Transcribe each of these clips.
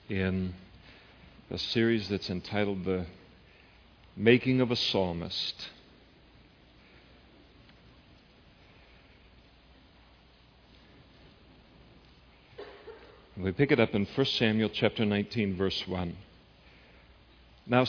in a series that's entitled The Making of a Psalmist. We pick it up in 1 Samuel chapter 19, verse 1. Now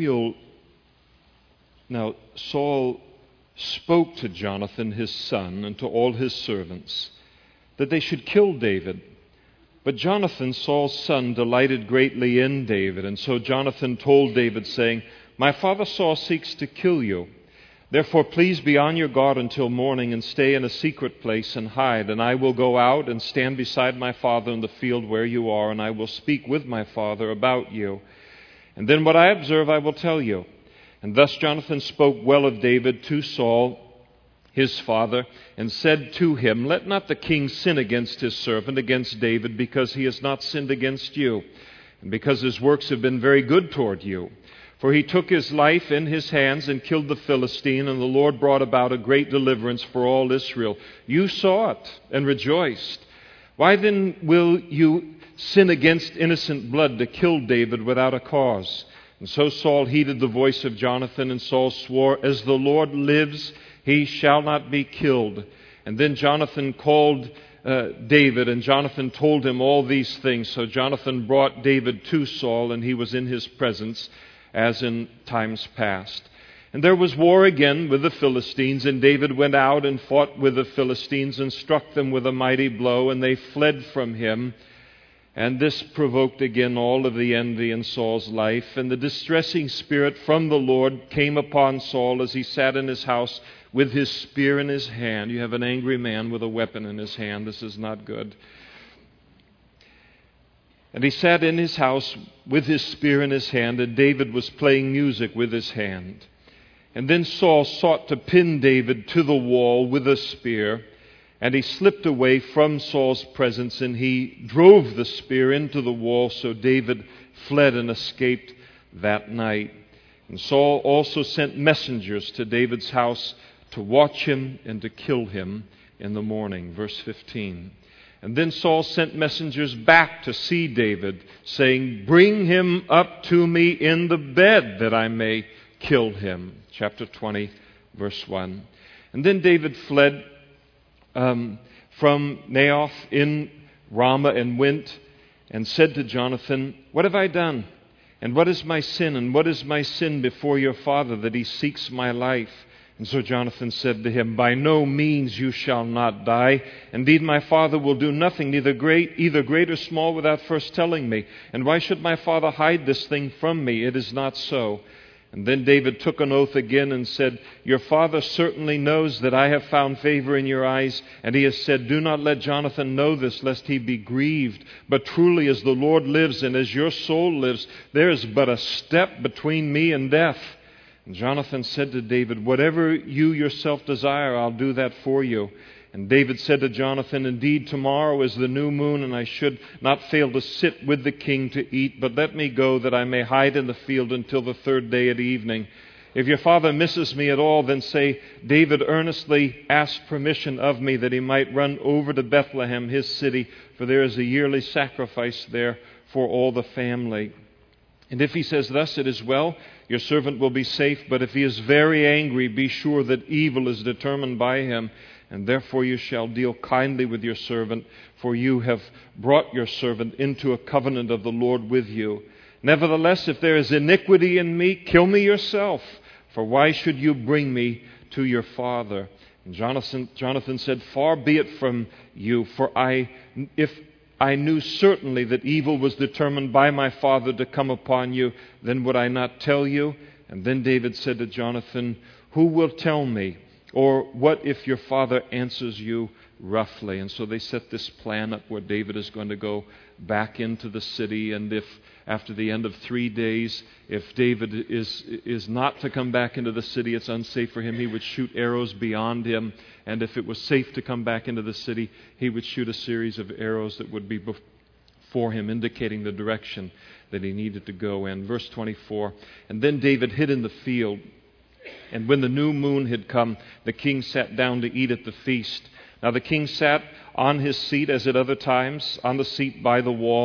Saul spoke to Jonathan his son and to all his servants that they should kill David. But Jonathan, Saul's son, delighted greatly in David. And so Jonathan told David, saying, My father Saul seeks to kill you. Therefore please be on your guard until morning and stay in a secret place and hide. And I will go out and stand beside my father in the field where you are, and I will speak with my father about you. And then what I observe I will tell you. And thus Jonathan spoke well of David to Saul, his father, and said to him, Let not the king sin against his servant, against David, because he has not sinned against you, and because his works have been very good toward you. For he took his life in his hands and killed the Philistine, and the Lord brought about a great deliverance for all Israel. You saw it and rejoiced. Why then will you sin against innocent blood to kill David without a cause? And so Saul heeded the voice of Jonathan, and Saul swore, As the Lord lives, he shall not be killed. And then Jonathan called David, and Jonathan told him all these things. So Jonathan brought David to Saul, and he was in his presence, as in times past. And there was war again with the Philistines, and David went out and fought with the Philistines and struck them with a mighty blow, and they fled from him. And this provoked again all of the envy in Saul's life. And the distressing spirit from the Lord came upon Saul as he sat in his house with his spear in his hand. You have an angry man with a weapon in his hand. This is not good. And he sat in his house with his spear in his hand, and David was playing music with his hand. And then Saul sought to pin David to the wall with a spear, and he slipped away from Saul's presence, and he drove the spear into the wall, so David fled and escaped that night. And Saul also sent messengers to David's house to watch him and to kill him in the morning. Verse 15. And then Saul sent messengers back to see David, saying, Bring him up to me in the bed that I may kill him. Chapter 20, verse 1. And then David fled from Naioth in Ramah and went and said to Jonathan, What have I done? And what is my sin? And what is my sin before your father that he seeks my life? And so Jonathan said to him, By no means you shall not die. Indeed, my father will do nothing, either great or small, without first telling me. And why should my father hide this thing from me? It is not so. And then David took an oath again and said, Your father certainly knows that I have found favor in your eyes. And he has said, Do not let Jonathan know this, lest he be grieved. But truly, as the Lord lives and as your soul lives, there is but a step between me and death. And Jonathan said to David, Whatever you yourself desire, I'll do that for you. And David said to Jonathan, Indeed, tomorrow is the new moon, and I should not fail to sit with the king to eat. But let me go, that I may hide in the field until the third day at evening. If your father misses me at all, then say, David earnestly asked permission of me that he might run over to Bethlehem, his city, for there is a yearly sacrifice there for all the family. And if he says, Thus it is well, your servant will be safe. But if he is very angry, be sure that evil is determined by him. And therefore you shall deal kindly with your servant, for you have brought your servant into a covenant of the Lord with you. Nevertheless, if there is iniquity in me, kill me yourself. For why should you bring me to your father? And Jonathan said, Far be it from you, for if I knew certainly that evil was determined by my father to come upon you, then would I not tell you? And then David said to Jonathan, Who will tell me? Or what if your father answers you roughly? And so they set this plan up where David is going to go back into the city, and if after the end of 3 days, if David is not to come back into the city, it's unsafe for him, he would shoot arrows beyond him. And if it was safe to come back into the city, he would shoot a series of arrows that would be before him, indicating the direction that he needed to go in. Verse 24, And then David hid in the field. And when the new moon had come, the king sat down to eat at the feast. Now the king sat on his seat as at other times, on the seat by the wall.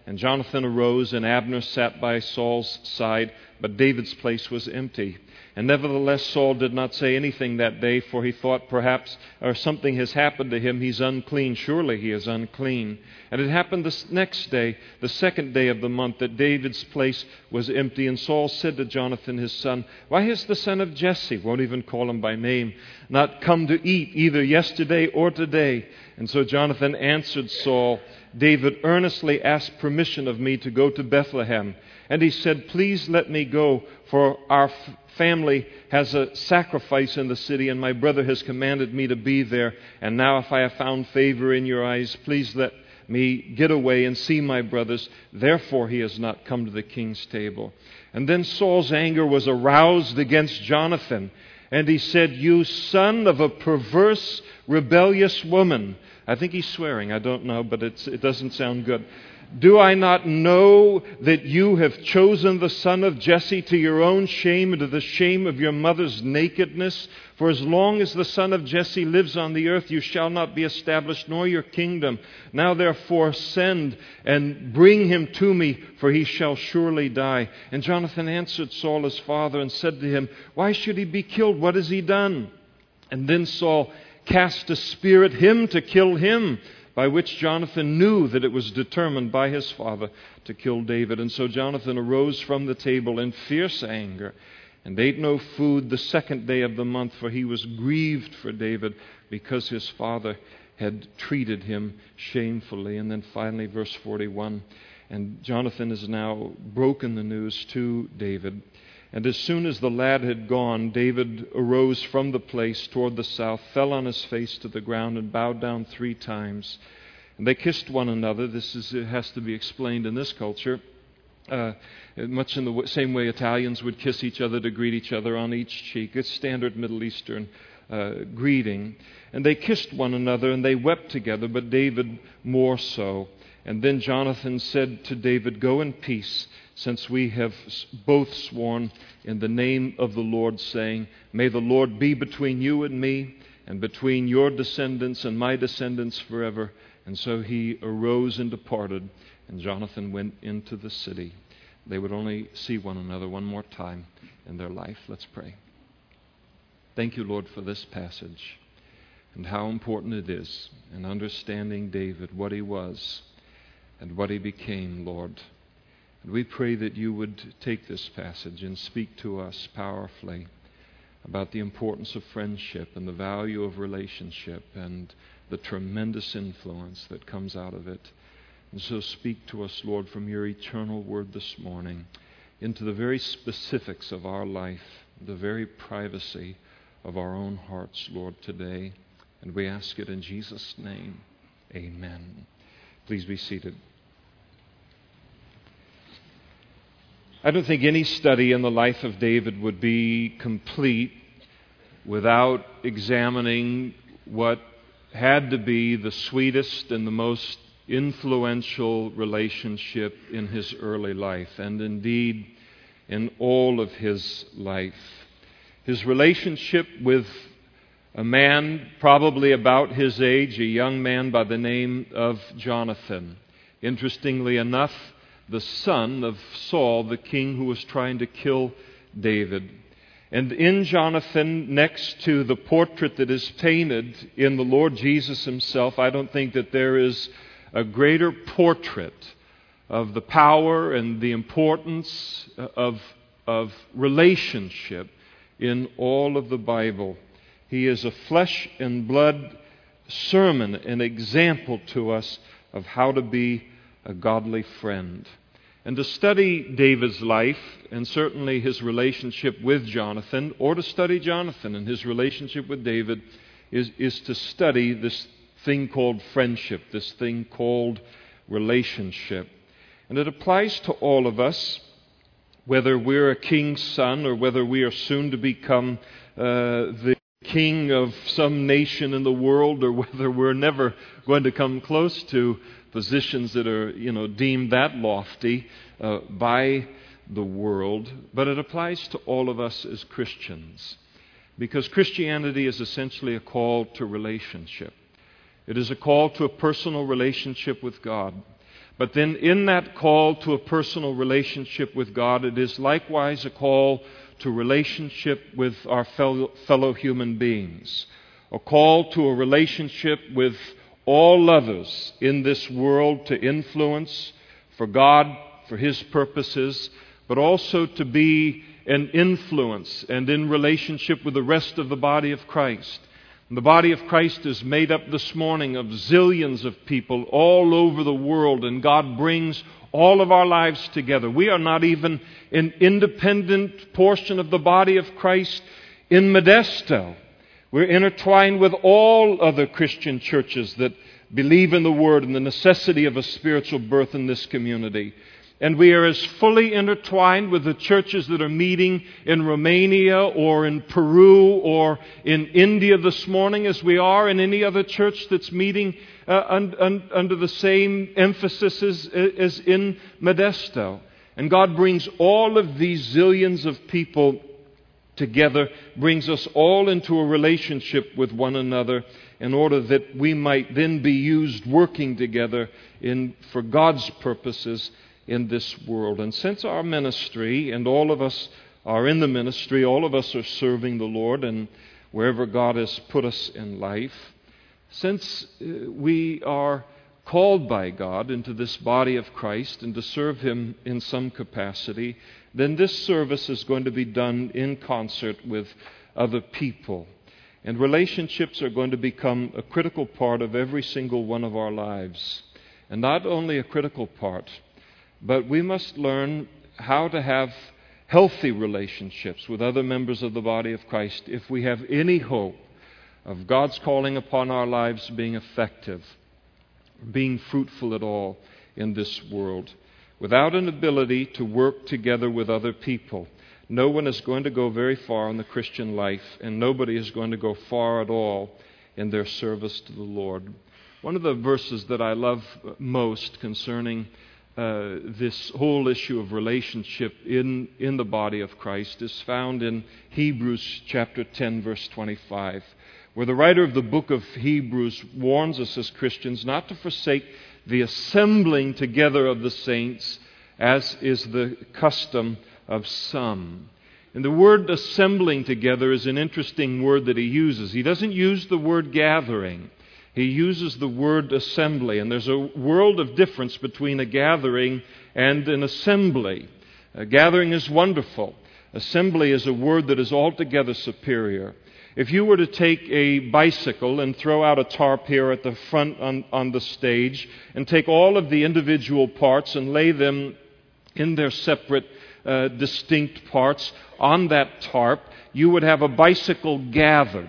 And Jonathan arose, and Abner sat by Saul's side, but David's place was empty. And nevertheless Saul did not say anything that day, for he thought perhaps something has happened to him. He's unclean. Surely he is unclean. And it happened the next day, the second day of the month, that David's place was empty. And Saul said to Jonathan his son, "Why has the son of Jesse," won't even call him by name, "not come to eat either yesterday or today?" And so Jonathan answered Saul, "David earnestly asked permission of me to go to Bethlehem. And he said, 'Please let me go, for our family has a sacrifice in the city, and my brother has commanded me to be there. And now if I have found favor in your eyes, please let me get away and see my brothers.' Therefore he has not come to the king's table." And then Saul's anger was aroused against Jonathan, and he said, "You son of a perverse, rebellious woman." I think he's swearing. I don't know, but it doesn't sound good. "Do I not know that you have chosen the son of Jesse to your own shame and to the shame of your mother's nakedness? For as long as the son of Jesse lives on the earth, you shall not be established, nor your kingdom. Now therefore send and bring him to me, for he shall surely die." And Jonathan answered Saul his father and said to him, "Why should he be killed? What has he done?" And then Saul cast a spear at him to kill him, by which Jonathan knew that it was determined by his father to kill David. And so Jonathan arose from the table in fierce anger and ate no food the second day of the month, for he was grieved for David because his father had treated him shamefully. And then finally, verse 41, and Jonathan has now broken the news to David. And as soon as the lad had gone, David arose from the place toward the south, fell on his face to the ground, and bowed down 3 times. And they kissed one another. It has to be explained in this culture, much in the same way Italians would kiss each other to greet each other on each cheek. It's standard Middle Eastern greeting. And they kissed one another, and they wept together, but David more so. And then Jonathan said to David, "Go in peace, since we have both sworn in the name of the Lord, saying, 'May the Lord be between you and me, and between your descendants and my descendants forever.'" And so he arose and departed, and Jonathan went into the city. They would only see one another one more time in their life. Let's pray. Thank you, Lord, for this passage and how important it is in understanding David, what he was and what he became, Lord. And we pray that you would take this passage and speak to us powerfully about the importance of friendship and the value of relationship and the tremendous influence that comes out of it. And so speak to us, Lord, from your eternal word this morning into the very specifics of our life, the very privacy of our own hearts, Lord, today. And we ask it in Jesus' name. Amen. Please be seated. I don't think any study in the life of David would be complete without examining what had to be the sweetest and the most influential relationship in his early life, and indeed in all of his life. His relationship with a man probably about his age, a young man by the name of Jonathan. Interestingly enough, the son of Saul, the king who was trying to kill David. And in Jonathan, next to the portrait that is painted in the Lord Jesus himself, I don't think that there is a greater portrait of the power and the importance of relationship in all of the Bible. He is a flesh and blood sermon, an example to us of how to be a godly friend. And to study David's life, and certainly his relationship with Jonathan, or to study Jonathan and his relationship with David, is to study this thing called friendship, this thing called relationship. And it applies to all of us, whether we're a king's son or whether we are soon to become the king of some nation in the world, or whether we're never going to come close to positions that are, deemed that lofty by the world. But it applies to all of us as Christians, because Christianity is essentially a call to relationship. It is a call to a personal relationship with God. But then in that call to a personal relationship with God, it is likewise a call to relationship with our fellow human beings, a call to a relationship with all others in this world to influence for God, for His purposes, but also to be an influence and in relationship with the rest of the body of Christ. And the body of Christ is made up this morning of zillions of people all over the world, and God brings all of our lives together. We are not even an independent portion of the body of Christ in Modesto. We're intertwined with all other Christian churches that believe in the Word and the necessity of a spiritual birth in this community. And we are as fully intertwined with the churches that are meeting in Romania or in Peru or in India this morning as we are in any other church that's meeting under the same emphasis as in Modesto. And God brings all of these zillions of people together, brings us all into a relationship with one another in order that we might then be used working together for God's purposes in this world. And since our ministry, and all of us are in the ministry, all of us are serving the Lord and wherever God has put us in life, since we are called by God into this body of Christ and to serve Him in some capacity, then this service is going to be done in concert with other people. And relationships are going to become a critical part of every single one of our lives. And not only a critical part, but we must learn how to have healthy relationships with other members of the body of Christ if we have any hope of God's calling upon our lives being effective, being fruitful at all in this world. Without an ability to work together with other people, no one is going to go very far in the Christian life, and nobody is going to go far at all in their service to the Lord. One of the verses that I love most concerning this whole issue of relationship in the body of Christ is found in Hebrews chapter 10, verse 25, where the writer of the book of Hebrews warns us as Christians not to forsake the assembling together of the saints, as is the custom of some. And the word assembling together is an interesting word that he uses. He doesn't use the word gathering. He uses the word assembly, and there's a world of difference between a gathering and an assembly. A gathering is wonderful. Assembly is a word that is altogether superior. If you were to take a bicycle and throw out a tarp here at the front on the stage and take all of the individual parts and lay them in their separate, distinct parts on that tarp, you would have a bicycle gathered.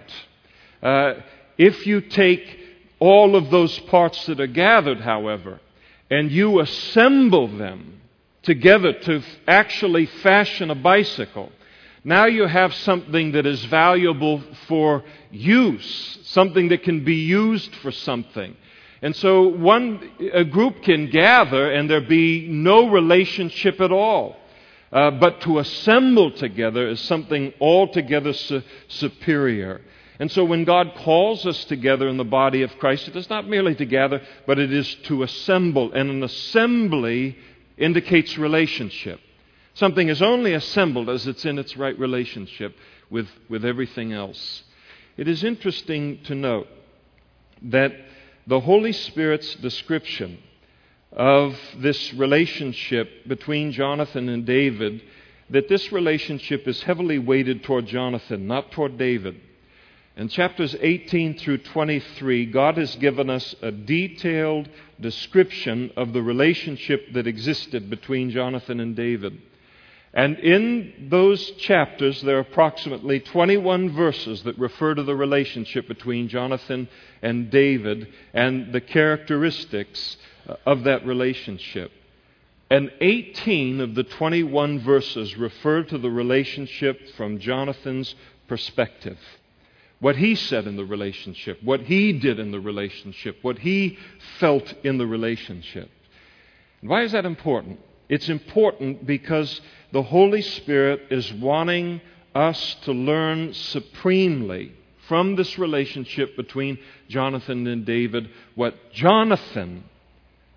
If you take all of those parts that are gathered, however, and you assemble them together to actually fashion a bicycle, now you have something that is valuable for use, something that can be used for something. And so a group can gather and there be no relationship at all. But to assemble together is something altogether superior. And so when God calls us together in the body of Christ, it is not merely to gather, but it is to assemble. And an assembly indicates relationship. Something is only assembled as it's in its right relationship with everything else. It is interesting to note that the Holy Spirit's description of this relationship between Jonathan and David, that this relationship is heavily weighted toward Jonathan, not toward David. In chapters 18 through 23, God has given us a detailed description of the relationship that existed between Jonathan and David. And in those chapters, there are approximately 21 verses that refer to the relationship between Jonathan and David and the characteristics of that relationship. And 18 of the 21 verses refer to the relationship from Jonathan's perspective. What he said in the relationship, what he did in the relationship, what he felt in the relationship. And why is that important? It's important because the Holy Spirit is wanting us to learn supremely from this relationship between Jonathan and David what Jonathan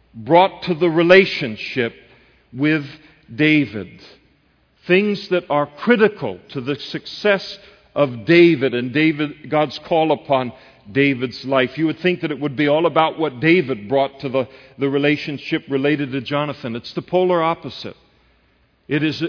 brought to the relationship with David. Things that are critical to the success of David and God's call upon David's life. You would think that it would be all about what David brought to the relationship related to Jonathan. It's the polar opposite. It is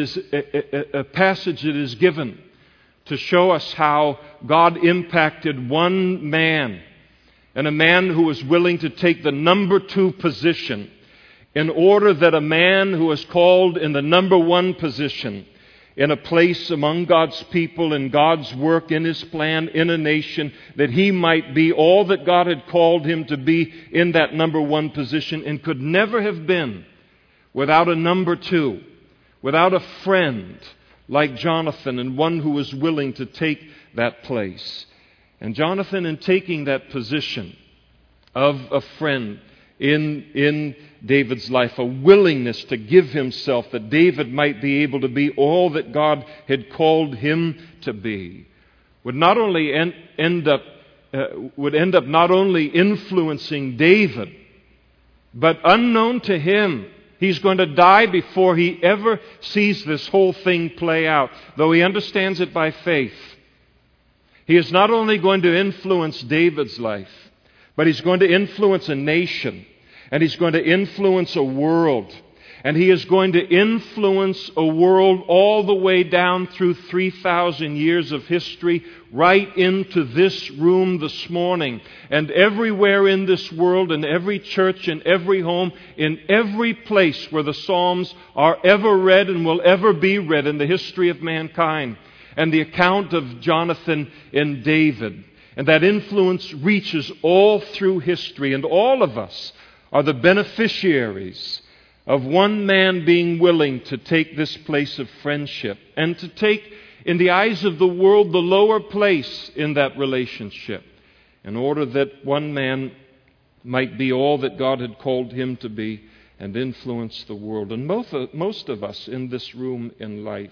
a passage that is given to show us how God impacted one man, and a man who was willing to take the number 2 position in order that a man who was called in the number 1 position in a place among God's people, in God's work, in His plan, in a nation, that he might be all that God had called him to be in that number 1 position, and could never have been without a number 2, without a friend like Jonathan, and one who was willing to take that place. And Jonathan, in taking that position of a friend in David's life, a willingness to give himself that David might be able to be all that God had called him to be, would not only end up not only influencing David, but unknown to him, he's going to die before he ever sees this whole thing play out, though he understands it by faith. He is not only going to influence David's life, but he's going to influence a nation, and he's going to influence a world. And he is going to influence a world all the way down through 3,000 years of history, right into this room this morning. And everywhere in this world, in every church, in every home, in every place where the Psalms are ever read and will ever be read in the history of mankind. And the account of Jonathan and David. And that influence reaches all through history. And all of us are the beneficiaries of one man being willing to take this place of friendship and to take, in the eyes of the world, the lower place in that relationship, in order that one man might be all that God had called him to be and influence the world. And most of us in this room in life,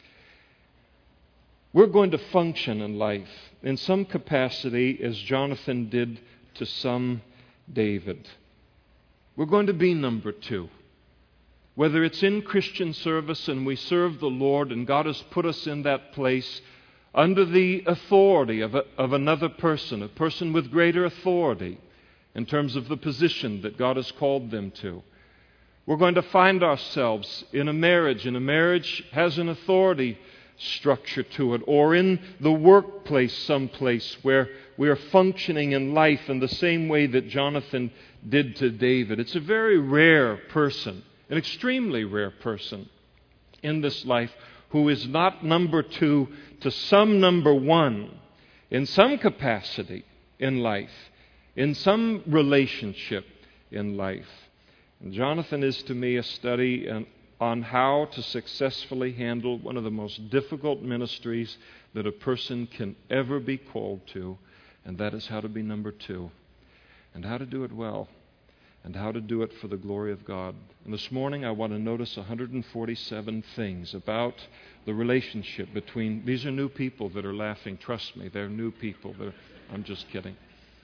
we're going to function in life in some capacity as Jonathan did to some David. We're going to be number 2. Whether it's in Christian service and we serve the Lord and God has put us in that place under the authority of another person, a person with greater authority in terms of the position that God has called them to. We're going to find ourselves in a marriage, and a marriage has an authority structure to it, or in the workplace someplace where we are functioning in life in the same way that Jonathan did to David. It's a very rare person, an extremely rare person in this life who is not number 2 to some number 1 in some capacity in life, in some relationship in life. And Jonathan is to me a study on how to successfully handle one of the most difficult ministries that a person can ever be called to, and that is how to be number 2, and how to do it well, and how to do it for the glory of God. And this morning I want to notice 147 things about the relationship between, these are new people that are laughing, trust me, they're new people. I'm just kidding.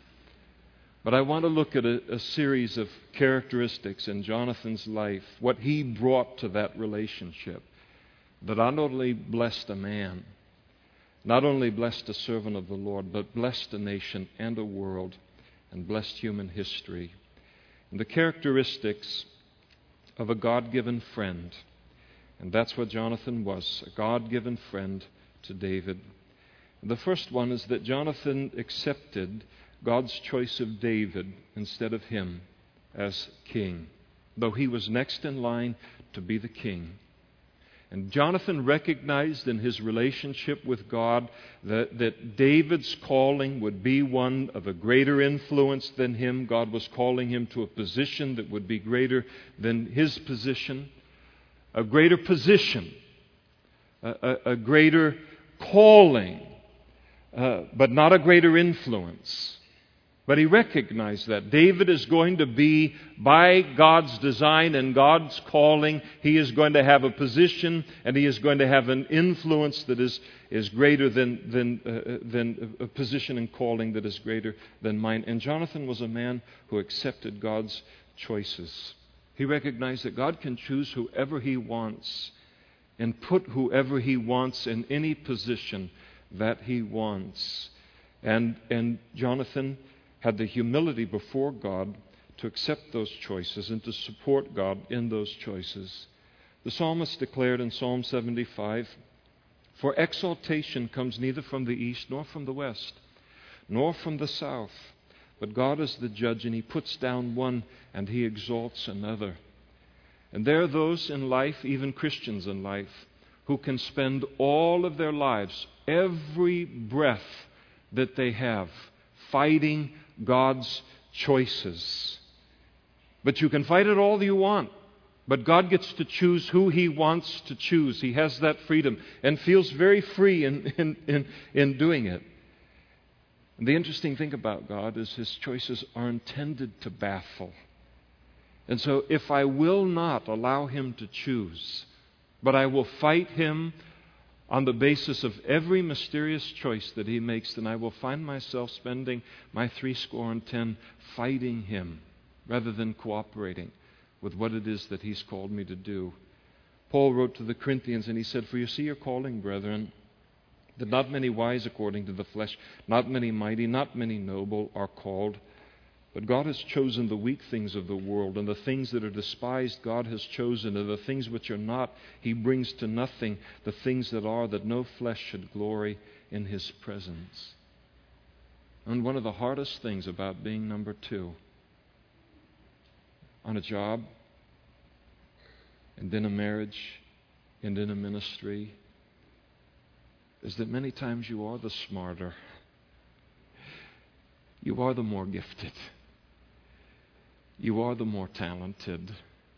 But I want to look at a series of characteristics in Jonathan's life, what he brought to that relationship, that not only blessed a man, not only blessed a servant of the Lord, but blessed a nation and a world, and blessed human history. And the characteristics of a God-given friend. And that's what Jonathan was, a God-given friend to David. And the first one is that Jonathan accepted God's choice of David instead of him as king, though he was next in line to be the king. And Jonathan recognized in his relationship with God that David's calling would be one of a greater influence than him. God was calling him to a position that would be greater than his position, a greater position, a greater calling, but not a greater influence. But he recognized that David is going to be, by God's design and God's calling, he is going to have a position and he is going to have an influence that is greater than a position and calling that is greater than mine. And Jonathan was a man who accepted God's choices. He recognized that God can choose whoever He wants and put whoever He wants in any position that He wants. And Jonathan had the humility before God to accept those choices and to support God in those choices. The psalmist declared in Psalm 75, "For exaltation comes neither from the east nor from the west, nor from the south. But God is the judge, and He puts down one and He exalts another." And there are those in life, even Christians in life, who can spend all of their lives, every breath that they have, fighting God's choices. But you can fight it all you want. But God gets to choose who He wants to choose. He has that freedom and feels very free in doing it. And the interesting thing about God is His choices are intended to baffle. And so if I will not allow Him to choose, but I will fight Him on the basis of every mysterious choice that He makes, then I will find myself spending my 70 fighting Him rather than cooperating with what it is that He's called me to do. Paul wrote to the Corinthians and he said, "For you see your calling, brethren, that not many wise according to the flesh, not many mighty, not many noble are called. But God has chosen the weak things of the world, and the things that are despised God has chosen, and the things which are not He brings to nothing, the things that are, that no flesh should glory in His presence." And one of the hardest things about being number two on a job, and in a marriage, and in a ministry, is that many times you are the smarter. You are the more gifted. You are the more talented.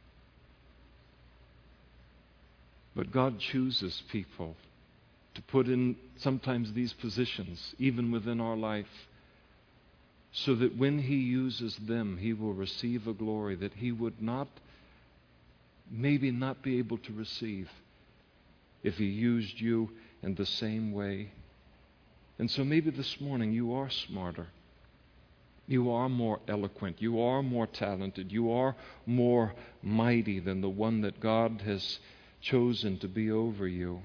But God chooses people to put in sometimes these positions, even within our life, so that when He uses them, He will receive a glory that He would maybe not be able to receive if He used you in the same way. And so maybe this morning you are smarter. You are more eloquent. You are more talented. You are more mighty than the one that God has chosen to be over you.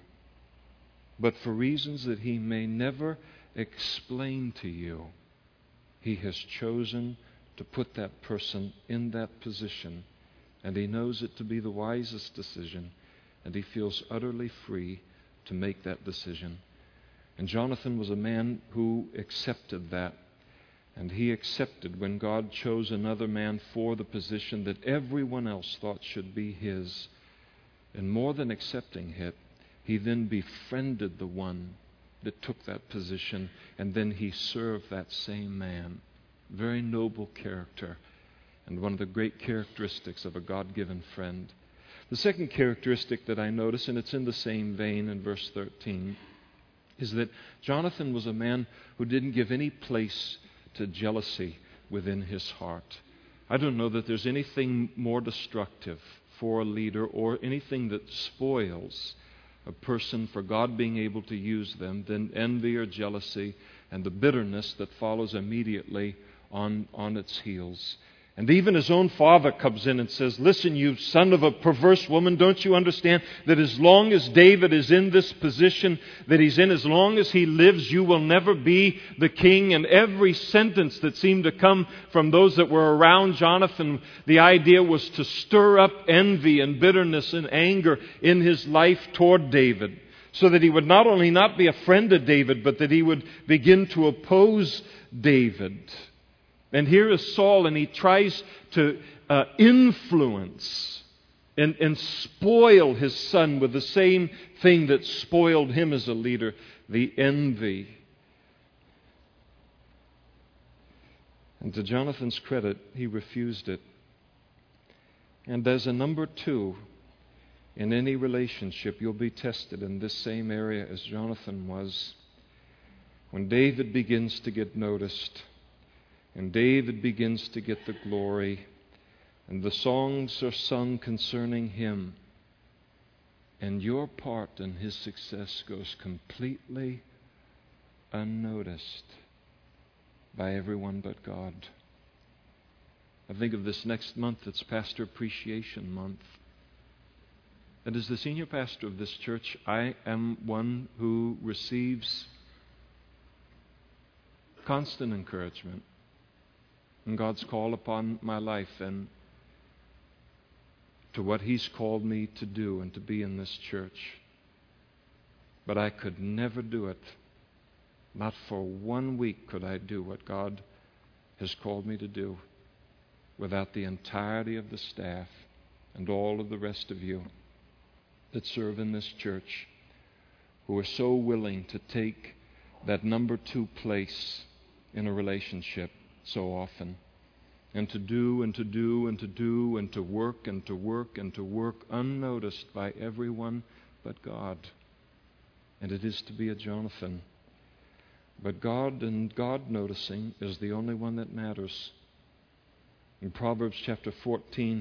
But for reasons that He may never explain to you, He has chosen to put that person in that position. And He knows it to be the wisest decision. And He feels utterly free to make that decision. And Jonathan was a man who accepted that. And he accepted when God chose another man for the position that everyone else thought should be his. And more than accepting it, he then befriended the one that took that position, and then he served that same man. Very noble character, and one of the great characteristics of a God-given friend. The second characteristic that I notice, and it's in the same vein in verse 13, is that Jonathan was a man who didn't give any place to jealousy within his heart. I don't know that there's anything more destructive for a leader or anything that spoils a person for God being able to use them than envy or jealousy and the bitterness that follows immediately on its heels. And even his own father comes in and says, "Listen, you son of a perverse woman, don't you understand that as long as David is in this position that he's in, as long as he lives, you will never be the king?" And every sentence that seemed to come from those that were around Jonathan, the idea was to stir up envy and bitterness and anger in his life toward David, so that he would not only not be a friend of David, but that he would begin to oppose David. And here is Saul, and he tries to influence and spoil his son with the same thing that spoiled him as a leader, the envy. And to Jonathan's credit, he refused it. And as a number two in any relationship, you'll be tested in this same area as Jonathan was. When David begins to get noticed, and David begins to get the glory, and the songs are sung concerning him, and your part in his success goes completely unnoticed by everyone but God. I think of this next month, it's Pastor Appreciation Month. And as the senior pastor of this church, I am one who receives constant encouragement in God's call upon my life and to what He's called me to do and to be in this church. But I could never do it. Not for 1 week could I do what God has called me to do without the entirety of the staff and all of the rest of you that serve in this church who are so willing to take that number 2 place in a relationship so often, and to do and to do and to do and to work and to work and to work unnoticed by everyone but God. And it is to be a Jonathan. But God and God noticing is the only one that matters. In Proverbs chapter 14,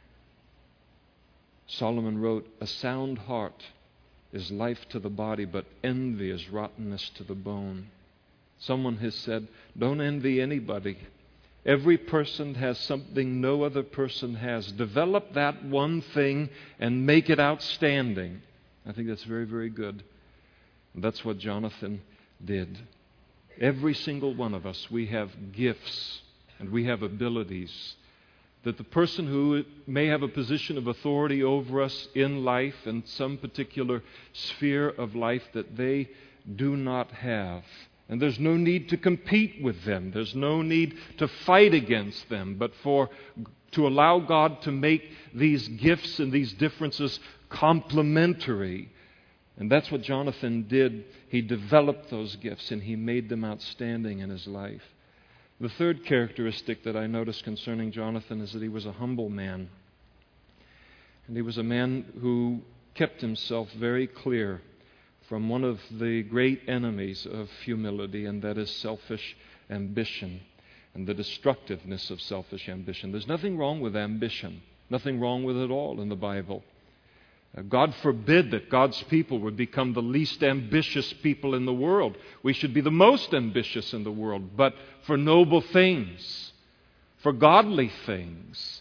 Solomon wrote, "A sound heart is life to the body, but envy is rottenness to the bone." Someone has said, don't envy anybody. Every person has something no other person has. Develop that one thing and make it outstanding. I think that's very, very good. And that's what Jonathan did. Every single one of us, we have gifts and we have abilities that the person who may have a position of authority over us in life and some particular sphere of life that they do not have. And there's no need to compete with them. There's no need to fight against them, but to allow God to make these gifts and these differences complementary. And that's what Jonathan did. He developed those gifts and he made them outstanding in his life. The third characteristic that I noticed concerning Jonathan is that he was a humble man. And he was a man who kept himself very clear from one of the great enemies of humility, and that is selfish ambition and the destructiveness of selfish ambition. There's nothing wrong with ambition, nothing wrong with it all in the Bible. God forbid that God's people would become the least ambitious people in the world. We should be the most ambitious in the world, but for noble things, for godly things.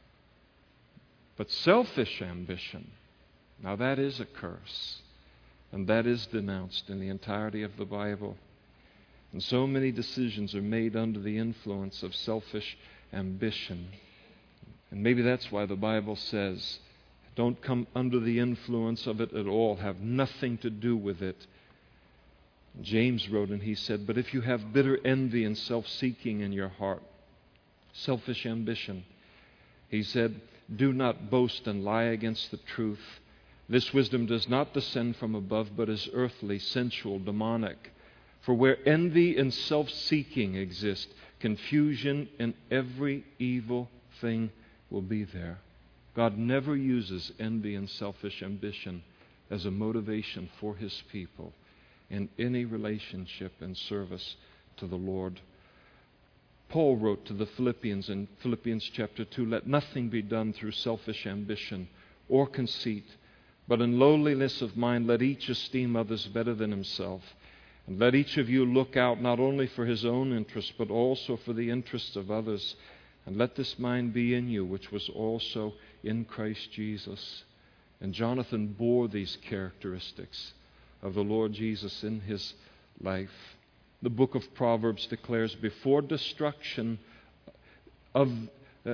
But selfish ambition, now that is a curse, and that is denounced in the entirety of the Bible. And so many decisions are made under the influence of selfish ambition. And maybe that's why the Bible says, don't come under the influence of it at all. Have nothing to do with it. James wrote and he said, but if you have bitter envy and self-seeking in your heart, selfish ambition, he said, do not boast and lie against the truth. This wisdom does not descend from above, but is earthly, sensual, demonic. For where envy and self-seeking exist, confusion and every evil thing will be there. God never uses envy and selfish ambition as a motivation for His people in any relationship and service to the Lord. Paul wrote to the Philippians in Philippians chapter 2, let nothing be done through selfish ambition or conceit, but in lowliness of mind let each esteem others better than himself. And let each of you look out not only for his own interests, but also for the interests of others. And let this mind be in you, which was also in Christ Jesus. And Jonathan bore these characteristics of the Lord Jesus in his life. The book of Proverbs declares, before destruction, the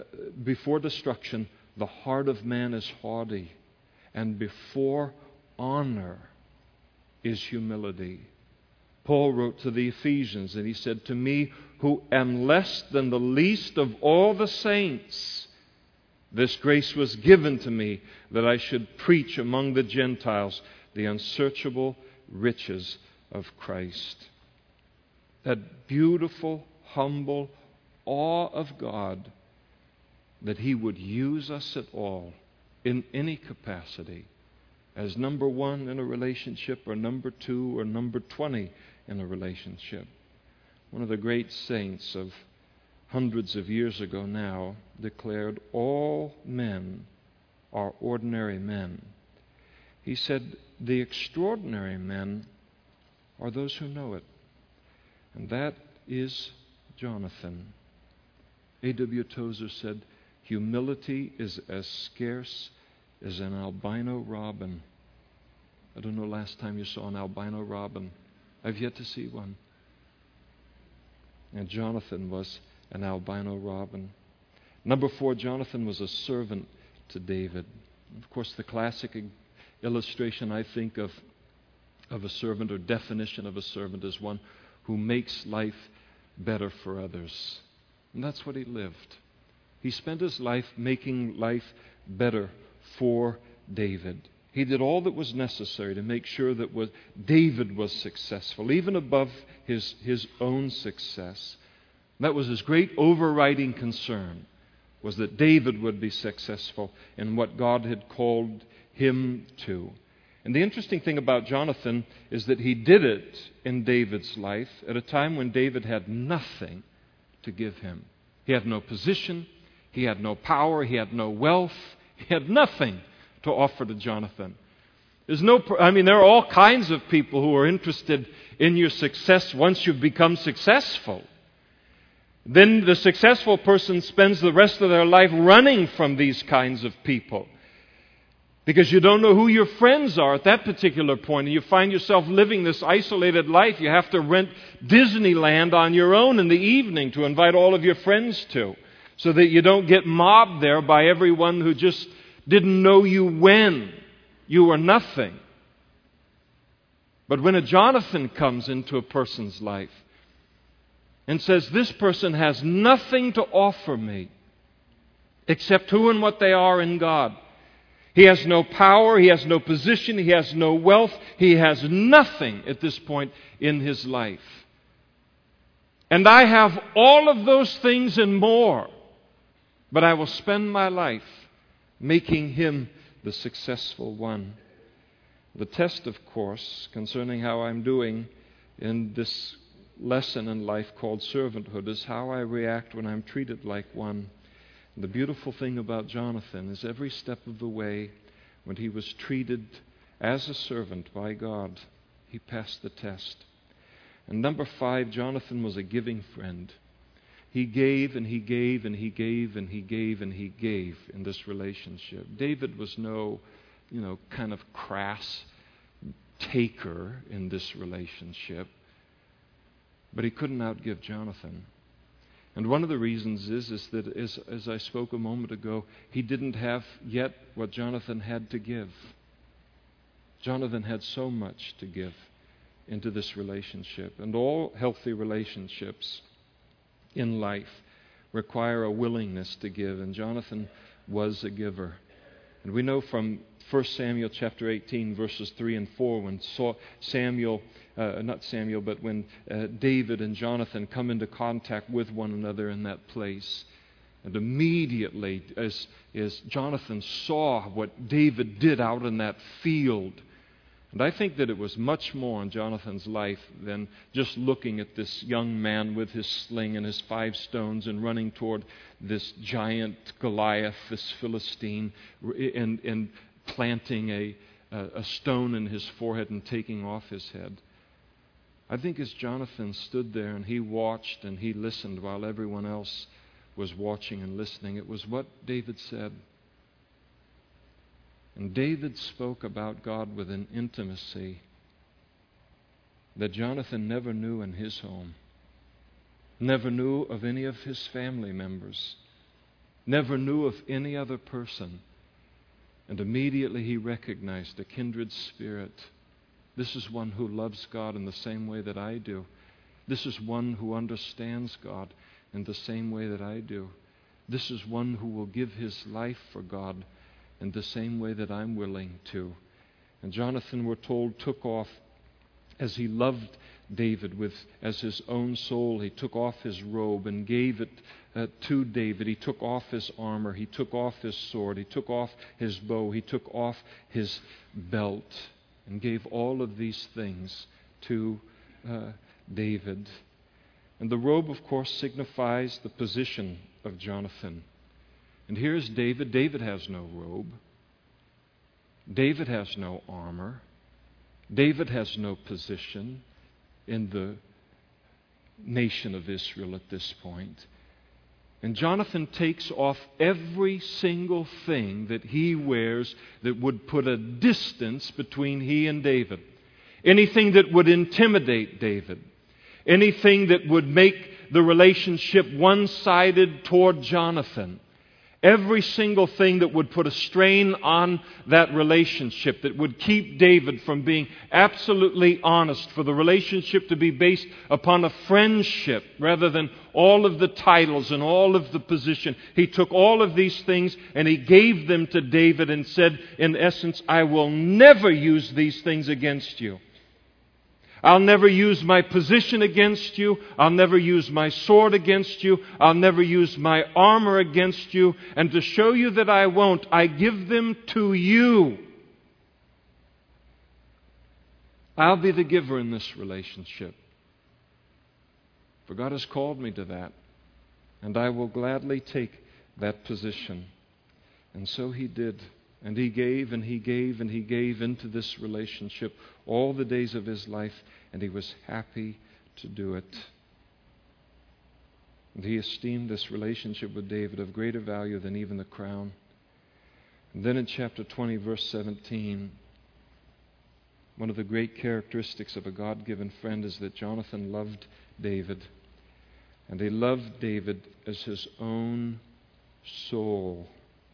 heart of man is haughty, and before honor is humility. Paul wrote to the Ephesians, and he said, to me, who am less than the least of all the saints, this grace was given to me that I should preach among the Gentiles the unsearchable riches of Christ. That beautiful, humble awe of God that He would use us at all in any capacity as number one in a relationship or number two or number 20 in a relationship. One of the great saints of hundreds of years ago now declared, all men are ordinary men. He said, the extraordinary men are those who know it. And that is Jonathan. A.W. Tozer said, humility is as scarce as an albino robin. I don't know last time you saw an albino robin. I've yet to see one. And Jonathan was an albino robin. Number 4, Jonathan was a servant to David. Of course, the classic illustration, I think, of a servant, or definition of a servant, is one who makes life better for others. And that's what he lived. He spent his life making life better for David. He did all that was necessary to make sure that David was successful, even above his own success. That was his great overriding concern, was that David would be successful in what God had called him to. And the interesting thing about Jonathan is that he did it in David's life at a time when David had nothing to give him. He had no position, he had no power, he had no wealth, he had nothing to offer to Jonathan. There are all kinds of people who are interested in your success once you've become successful. Then the successful person spends the rest of their life running from these kinds of people, because you don't know who your friends are at that particular point, and you find yourself living this isolated life. You have to rent Disneyland on your own in the evening to invite all of your friends to, so that you don't get mobbed there by everyone who just didn't know you when you were nothing. But when a Jonathan comes into a person's life and says, this person has nothing to offer me except who and what they are in God. He has no power, he has no position, he has no wealth, he has nothing at this point in his life. And I have all of those things and more, but I will spend my life making him the successful one. The test, of course, concerning how I'm doing in this lesson in life called servanthood is how I react when I'm treated like one. The beautiful thing about Jonathan is every step of the way, when he was treated as a servant by God, he passed the test. And number 5, Jonathan was a giving friend. He gave and he gave and he gave and he gave and he gave in this relationship. David was no, kind of crass taker in this relationship, but he couldn't outgive Jonathan. And one of the reasons is that, as I spoke a moment ago, he didn't have yet what Jonathan had to give. Jonathan had so much to give into this relationship. And all healthy relationships in life require a willingness to give. And Jonathan was a giver. And we know from 1 Samuel chapter 18, verses 3 and 4, when when David and Jonathan come into contact with one another in that place. And immediately, as Jonathan saw what David did out in that field, and I think that it was much more in Jonathan's life than just looking at this young man with his sling and his 5 stones and running toward this giant Goliath, this Philistine, and planting a stone in his forehead and taking off his head. I think as Jonathan stood there and he watched and he listened while everyone else was watching and listening, it was what David said. And David spoke about God with an intimacy that Jonathan never knew in his home, never knew of any of his family members, never knew of any other person. And immediately he recognized a kindred spirit. This is one who loves God in the same way that I do. This is one who understands God in the same way that I do. This is one who will give his life for God in the same way that I'm willing to. And Jonathan, we're told, took off, as he loved David as his own soul, he took off his robe and gave it to David. He took off his armor. He took off his sword. He took off his bow. He took off his belt and gave all of these things to David. And the robe, of course, signifies the position of Jonathan. And here's David. David has no robe. David has no armor. David has no position in the nation of Israel at this point. And Jonathan takes off every single thing that he wears that would put a distance between he and David. Anything that would intimidate David. Anything that would make the relationship one-sided toward Jonathan. Every single thing that would put a strain on that relationship, that would keep David from being absolutely honest, for the relationship to be based upon a friendship rather than all of the titles and all of the position. He took all of these things and he gave them to David and said, in essence, I will never use these things against you. I'll never use my position against you. I'll never use my sword against you. I'll never use my armor against you. And to show you that I won't, I give them to you. I'll be the giver in this relationship. For God has called me to that. And I will gladly take that position. And so he did. And he gave and he gave and he gave into this relationship all the days of his life, and he was happy to do it. And he esteemed this relationship with David of greater value than even the crown. And then in chapter 20, verse 17, one of the great characteristics of a God-given friend is that Jonathan loved David. And he loved David as his own soul.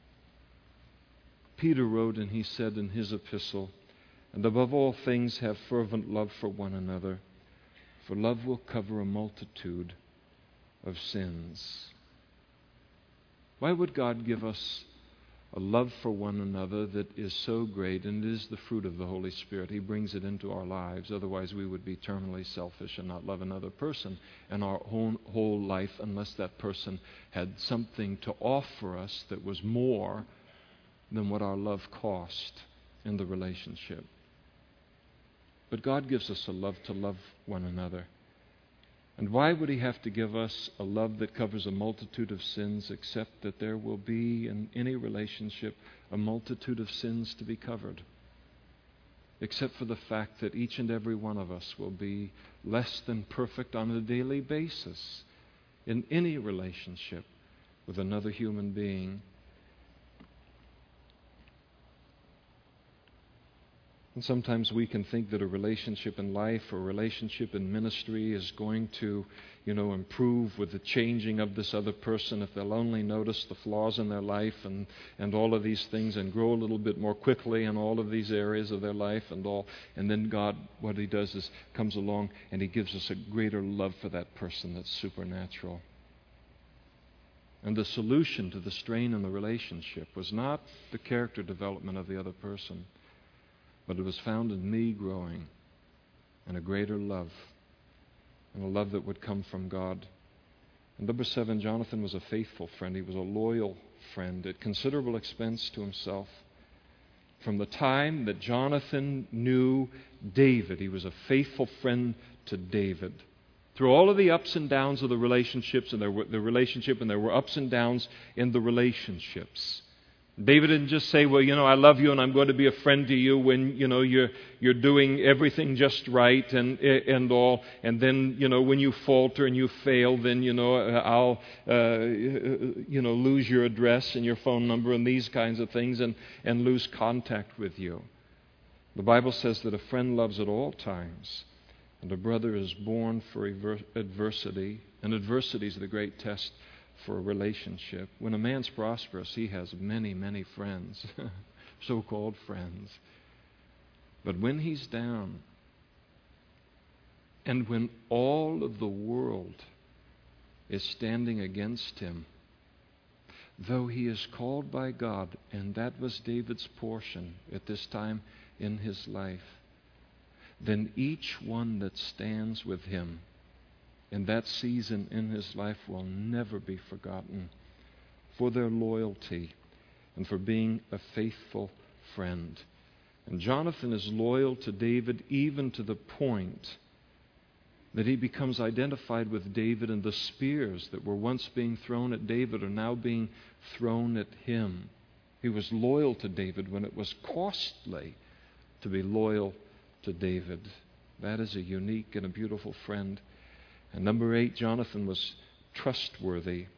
Peter wrote and he said in his epistle, and above all things have fervent love for one another, for love will cover a multitude of sins. Why would God give us a love for one another that is so great, and it is the fruit of the Holy Spirit? He brings it into our lives. Otherwise we would be terminally selfish and not love another person in our own whole life unless that person had something to offer us that was more than what our love cost in the relationship. But God gives us a love to love one another. And why would He have to give us a love that covers a multitude of sins, except that there will be in any relationship a multitude of sins to be covered? Except for the fact that each and every one of us will be less than perfect on a daily basis in any relationship with another human being. And sometimes we can think that a relationship in life or a relationship in ministry is going to, improve with the changing of this other person if they'll only notice the flaws in their life and all of these things and grow a little bit more quickly in all of these areas of their life and all. And then God, what He does is comes along and He gives us a greater love for that person that's supernatural. And the solution to the strain in the relationship was not the character development of the other person, but it was found in me growing in a greater love, and a love that would come from God. And number 7, Jonathan was a faithful friend. He was a loyal friend at considerable expense to himself. From the time that Jonathan knew David, he was a faithful friend to David. Through all of the ups and downs of the relationships, and there were ups and downs in the relationships. David didn't just say, well, I love you and I'm going to be a friend to you when, you're doing everything just right and all. And then, when you falter and you fail, then, I'll, lose your address and your phone number and these kinds of things and lose contact with you. The Bible says that a friend loves at all times, and a brother is born for adversity. And adversity is the great test for a relationship. When a man's prosperous, he has many, many friends, so-called friends. But when he's down, and when all of the world is standing against him, though he is called by God, and that was David's portion at this time in his life, then each one that stands with him in that season in his life will never be forgotten for their loyalty and for being a faithful friend. And Jonathan is loyal to David even to the point that he becomes identified with David, and the spears that were once being thrown at David are now being thrown at him. He was loyal to David when it was costly to be loyal to David. That is a unique and a beautiful friend. And number 8, Jonathan was trustworthy.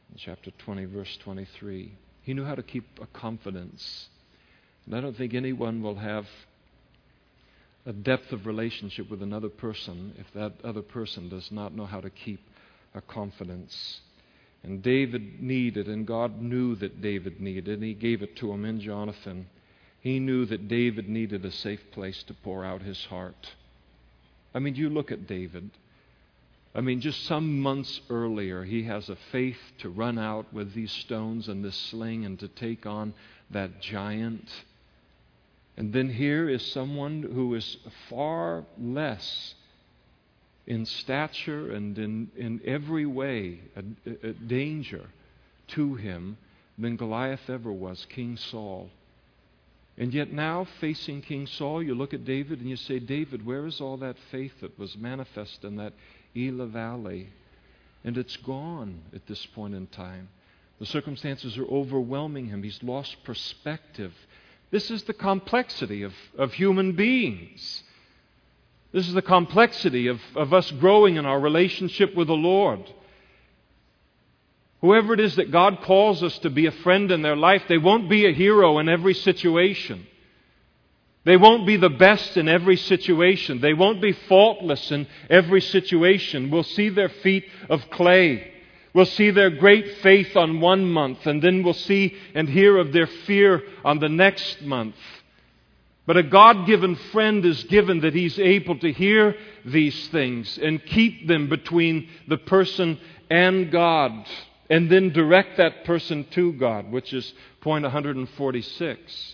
In chapter 20, verse 23. He knew how to keep a confidence. And I don't think anyone will have a depth of relationship with another person if that other person does not know how to keep a confidence. And David needed, and God knew that David needed, and He gave it to him in Jonathan. He knew that David needed a safe place to pour out his heart. I mean, you look at David. I mean, just some months earlier, he has a faith to run out with these stones and this sling and to take on that giant. And then here is someone who is far less in stature and in every way a danger to him than Goliath ever was, King Saul. And yet now, facing King Saul, you look at David and you say, David, where is all that faith that was manifest in that Elah Valley? And it's gone at this point in time. The circumstances are overwhelming him. He's lost perspective. This is the complexity of human beings. This is the complexity of us growing in our relationship with the Lord. Whoever it is that God calls us to be a friend in their life, they won't be a hero in every situation. They won't be the best in every situation. They won't be faultless in every situation. We'll see their feet of clay. We'll see their great faith on one month, and then we'll see and hear of their fear on the next month. But a God-given friend is given that he's able to hear these things and keep them between the person and God, and then direct that person to God, which is point 146.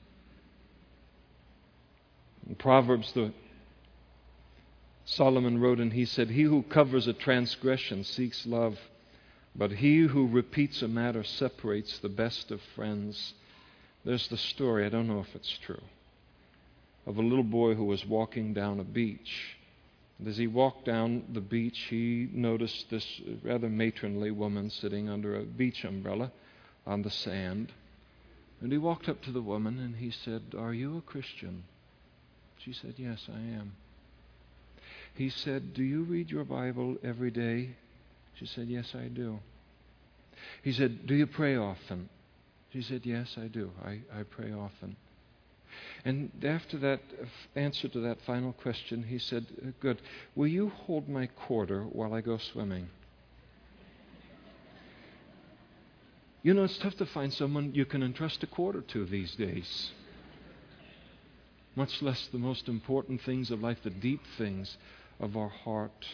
In Proverbs, Solomon wrote, and he said, "He who covers a transgression seeks love, but he who repeats a matter separates the best of friends." There's the story, I don't know if it's true, of a little boy who was walking down a beach. And as he walked down the beach, he noticed this rather matronly woman sitting under a beach umbrella on the sand. And he walked up to the woman and he said, "Are you a Christian?" She said, "Yes, I am." He said, "Do you read your Bible every day?" She said, "Yes, I do." He said, "Do you pray often?" She said, "Yes, I do. I pray often." And after that answer to that final question, he said, "Good. Will you hold my quarter while I go swimming?" You know, it's tough to find someone you can entrust a quarter to these days. Much less the most important things of life, the deep things of our heart.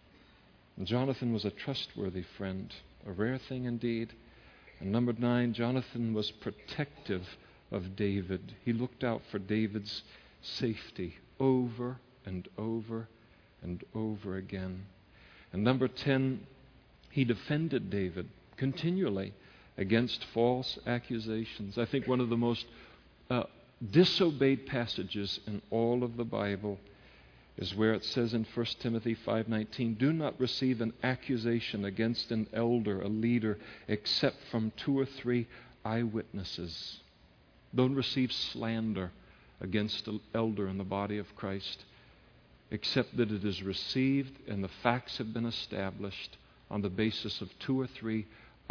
And Jonathan was a trustworthy friend, a rare thing indeed. And number 9, Jonathan was protective of David. He looked out for David's safety over and over and over again. And number 10, he defended David continually against false accusations. I think one of the most disobeyed passages in all of the Bible is where it says in 1 Timothy 5:19, "Do not receive an accusation against an elder, a leader, except from 2 or 3 eyewitnesses." Don't receive slander against an elder in the body of Christ, except that it is received and the facts have been established on the basis of 2 or 3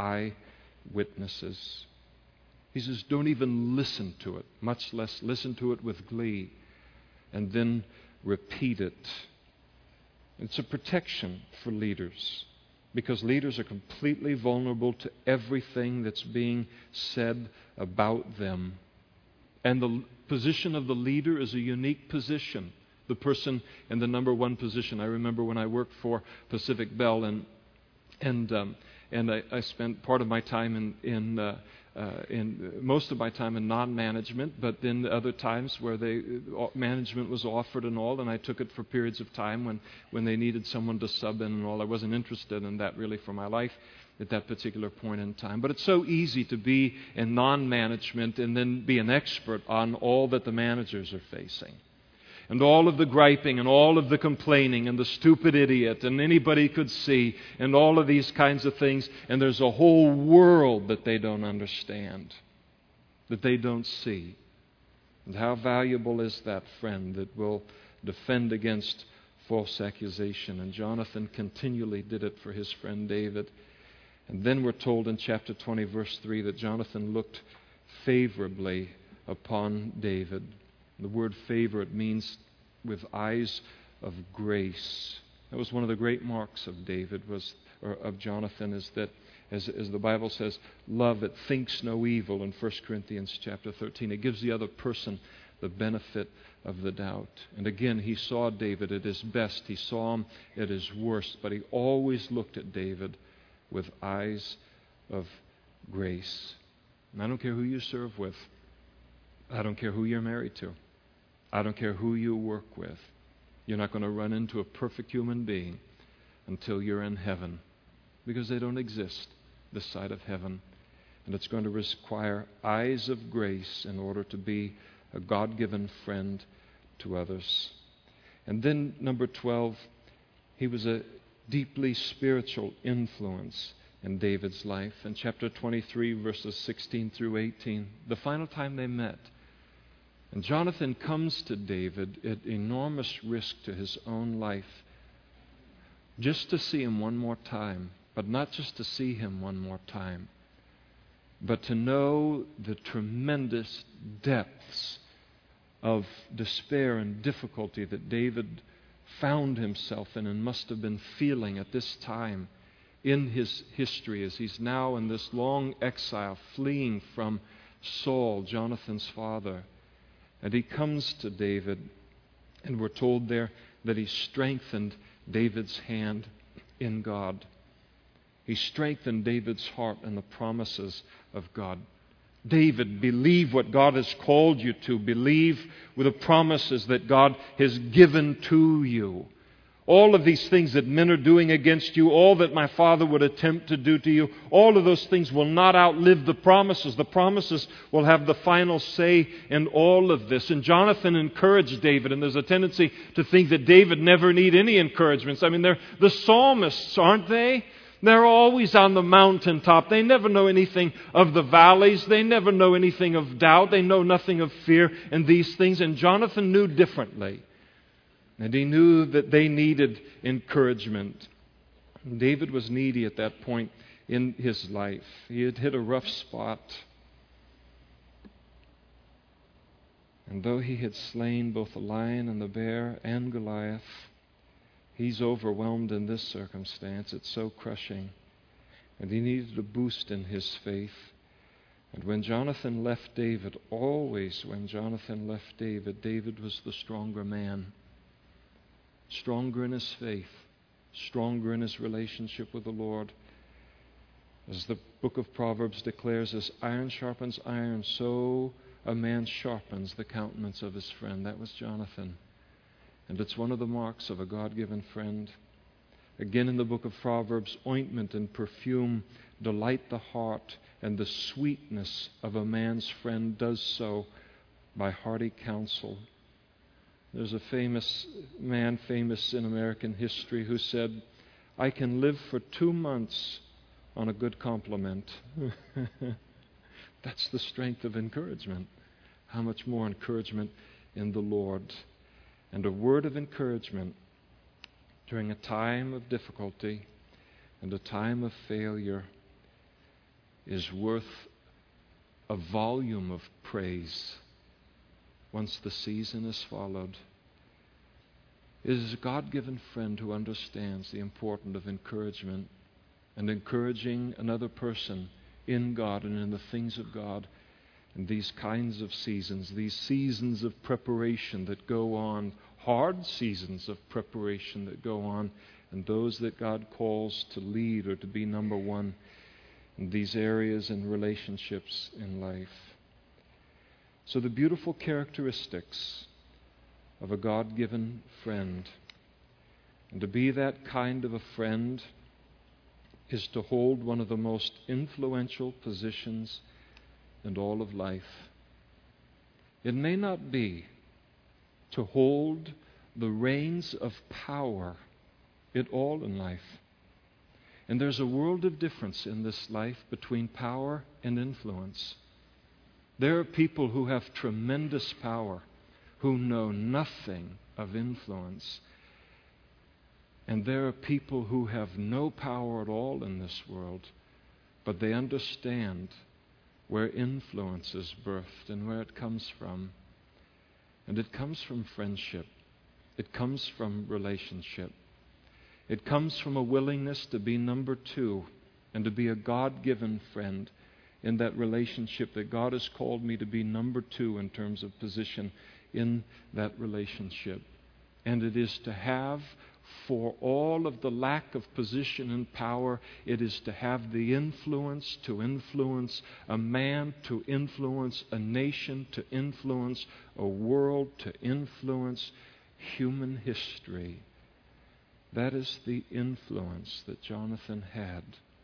eyewitnesses. He says, don't even listen to it, much less listen to it with glee, and then repeat it. It's a protection for leaders, because leaders are completely vulnerable to everything that's being said about them. And the position of the leader is a unique position. The person in the number 1 position. I remember when I worked for Pacific Bell, and I spent part of my time in most of my time in non-management, but then other times where management was offered and all, and I took it for periods of time when they needed someone to sub in and all. I wasn't interested in that really for my life at that particular point in time. But it's so easy to be in non-management and then be an expert on all that the managers are facing. And all of the griping and all of the complaining and the stupid idiot and anybody could see and all of these kinds of things. And there's a whole world that they don't understand, that they don't see. And how valuable is that friend that will defend against false accusation? And Jonathan continually did it for his friend David. And then we're told in chapter 20, verse 3, that Jonathan looked favorably upon David. The word favor, it means with eyes of grace. That was one of the great marks of David, or of Jonathan, is that, as the Bible says, love, it thinks no evil in 1 Corinthians chapter 13. It gives the other person the benefit of the doubt. And again, he saw David at his best. He saw him at his worst. But he always looked at David with eyes of grace. And I don't care who you serve with. I don't care who you're married to. I don't care who you work with. You're not going to run into a perfect human being until you're in heaven, because they don't exist this side of heaven. And it's going to require eyes of grace in order to be a God-given friend to others. And then, number 12, he was a deeply spiritual influence in David's life. In chapter 23, verses 16 through 18, the final time they met, and Jonathan comes to David at enormous risk to his own life, just to see him one more time, but not just to see him one more time, but to know the tremendous depths of despair and difficulty that David found himself in and must have been feeling at this time in his history, as he's now in this long exile, fleeing from Saul, Jonathan's father. And he comes to David, and we're told there that he strengthened David's hand in God. He strengthened David's heart in the promises of God. David, believe what God has called you to. Believe with the promises that God has given to you. All of these things that men are doing against you, all that my father would attempt to do to you, all of those things will not outlive the promises. The promises will have the final say in all of this. And Jonathan encouraged David, and there's a tendency to think that David never need any encouragements. I mean, they're the psalmists, aren't they? They're always on the mountaintop. They never know anything of the valleys. They never know anything of doubt. They know nothing of fear and these things. And Jonathan knew differently. And he knew that they needed encouragement. David was needy at that point in his life. He had hit a rough spot. And though he had slain both the lion and the bear and Goliath, he's overwhelmed in this circumstance. It's so crushing. And he needed a boost in his faith. And when Jonathan left David, always when Jonathan left David, David was the stronger man. Stronger in his faith. Stronger in his relationship with the Lord. As the book of Proverbs declares, as iron sharpens iron, so a man sharpens the countenance of his friend. That was Jonathan. And it's one of the marks of a God-given friend. Again in the book of Proverbs, ointment and perfume delight the heart, and the sweetness of a man's friend does so by hearty counsel. There's a famous man, famous in American history, who said, "I can live for 2 months on a good compliment." That's the strength of encouragement. How much more encouragement in the Lord. And a word of encouragement during a time of difficulty and a time of failure is worth a volume of praise once the season is followed. It is a God-given friend who understands the importance of encouragement and encouraging another person in God and in the things of God. And these kinds of seasons, these seasons of preparation that go on, hard seasons of preparation that go on, and those that God calls to lead or to be number one in these areas and relationships in life. So the beautiful characteristics of a God-given friend, and to be that kind of a friend is to hold one of the most influential positions in all of life. It may not be to hold the reins of power at all in life. And there's a world of difference in this life between power and influence. There are people who have tremendous power who know nothing of influence. And there are people who have no power at all in this world but they understand where influence is birthed and where it comes from. And it comes from friendship. It comes from relationship. It comes from a willingness to be number two and to be a God-given friend in that relationship, that God has called me to be number two in terms of position in that relationship. And it is to have, for all of the lack of position and power, it is to have the influence to influence a man, to influence a nation, to influence a world, to influence human history. That is the influence that Jonathan had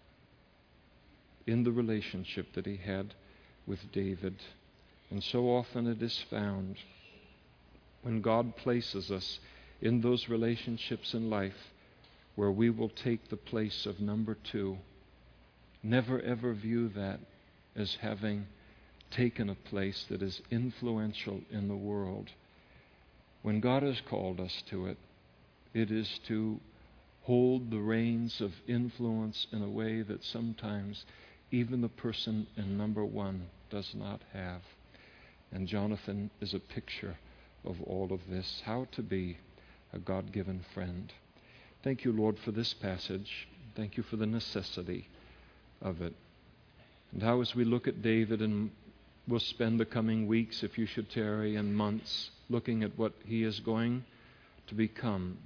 in the relationship that he had with David. And so often it is found when God places us in those relationships in life where we will take the place of number two. Never ever view that as having taken a place that is influential in the world. When God has called us to it, it is to hold the reins of influence in a way that sometimes even the person in number one does not have. And Jonathan is a picture of all of this, how to be a God-given friend. Thank you, Lord, for this passage. Thank you for the necessity of it. And how, as we look at David, and we'll spend the coming weeks, if you should tarry, and months, looking at what he is going to become,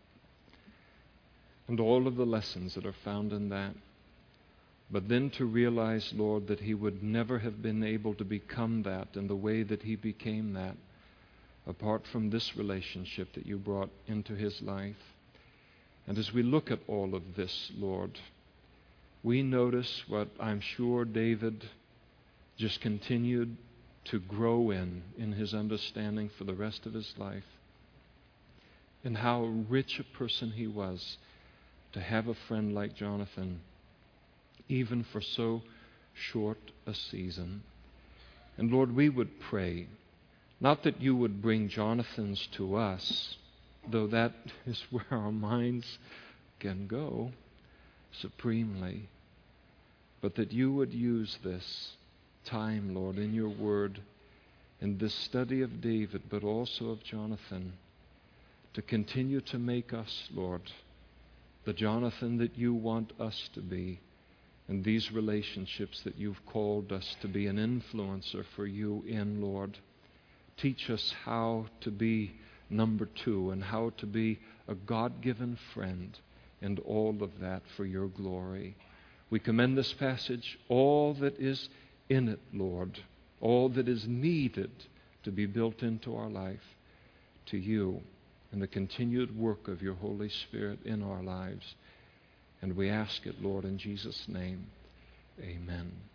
and all of the lessons that are found in that. But then to realize, Lord, that he would never have been able to become that in the way that he became that apart from this relationship that you brought into his life. And as we look at all of this, Lord, we notice what I'm sure David just continued to grow in his understanding for the rest of his life, and how rich a person he was to have a friend like Jonathan, even for so short a season. And Lord, we would pray, not that you would bring Jonathans to us, though that is where our minds can go supremely, but that you would use this time, Lord, in your word, in this study of David, but also of Jonathan, to continue to make us, Lord, the Jonathan that you want us to be, and these relationships that you've called us to be an influencer for you in, Lord. Teach us how to be number two and how to be a God-given friend, and all of that for your glory. We commend this passage, all that is in it, Lord, all that is needed to be built into our life, to you and the continued work of your Holy Spirit in our lives. And we ask it, Lord, in Jesus' name. Amen.